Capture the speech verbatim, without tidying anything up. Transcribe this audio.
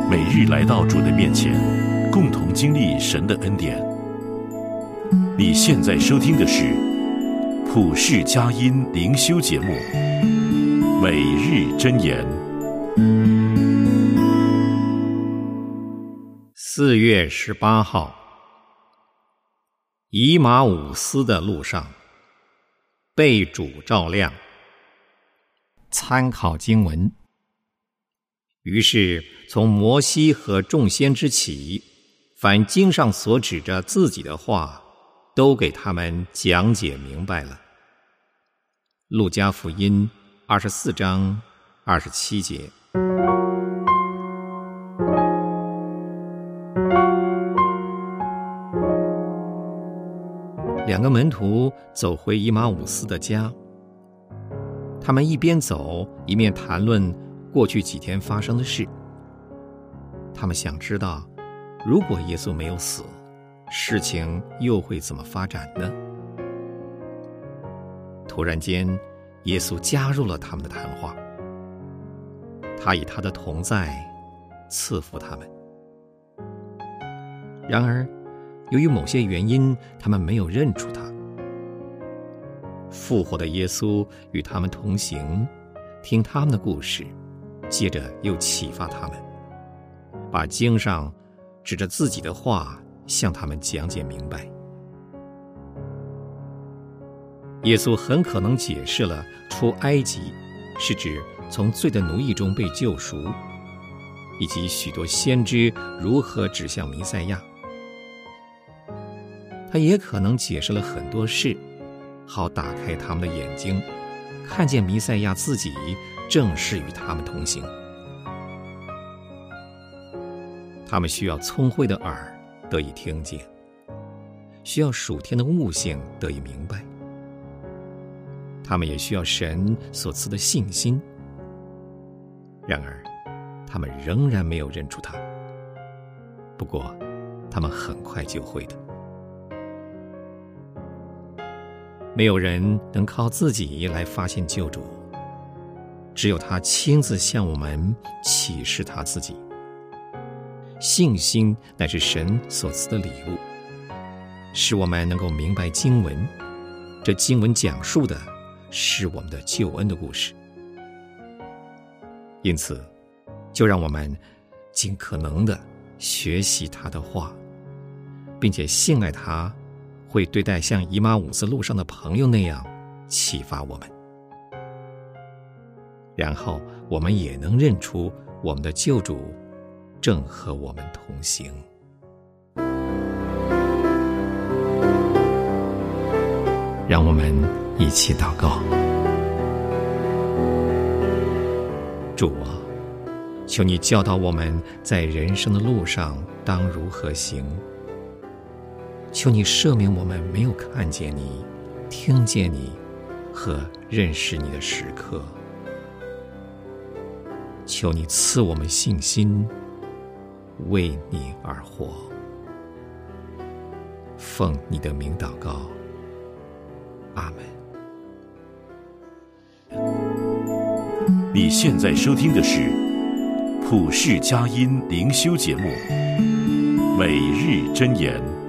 每日来到主的面前，共同经历神的恩典。你现在收听的是普世佳音灵修节目《每日箴言》。 四月十八号，以马忤斯的路上，被主照亮。参考经文。于是从摩西和众先知起，凡经上所指着自己的话，都给他们讲解明白了。路加福音二十四章二十七节。两个门徒走回以马忤斯的家，他们一边走一面谈论过去几天发生的事。他们想知道，如果耶稣没有死，事情又会怎么发展呢？突然间，耶稣加入了他们的谈话，他以他的同在赐福他们。然而由于某些原因，他们没有认出他。复活的耶稣与他们同行，听他们的故事，接着又启发他们，把经上指着自己的话向他们讲解明白。耶稣很可能解释了出埃及是指从罪的奴役中被救赎，以及许多先知如何指向弥赛亚。他也可能解释了很多事，好打开他们的眼睛，看见弥赛亚自己正是与他们同行。他们需要聪慧的耳得以听见，需要属天的悟性得以明白，他们也需要神所赐的信心。然而他们仍然没有认出他，不过他们很快就会的。没有人能靠自己来发现救主，只有他亲自向我们启示他自己。信心乃是神所赐的礼物，使我们能够明白经文。这经文讲述的是我们的救恩的故事。因此，就让我们尽可能的学习他的话，并且信赖他会对待像以马忤斯路上的朋友那样启发我们，然后我们也能认出我们的救主正和我们同行。让我们一起祷告。主啊，求你教导我们在人生的路上当如何行。求你赦免我们没有看见你、听见你和认识你的时刻。求你赐我们信心，为你而活。奉你的名祷告，阿门。你现在收听的是普世佳音灵修节目《每日箴言》。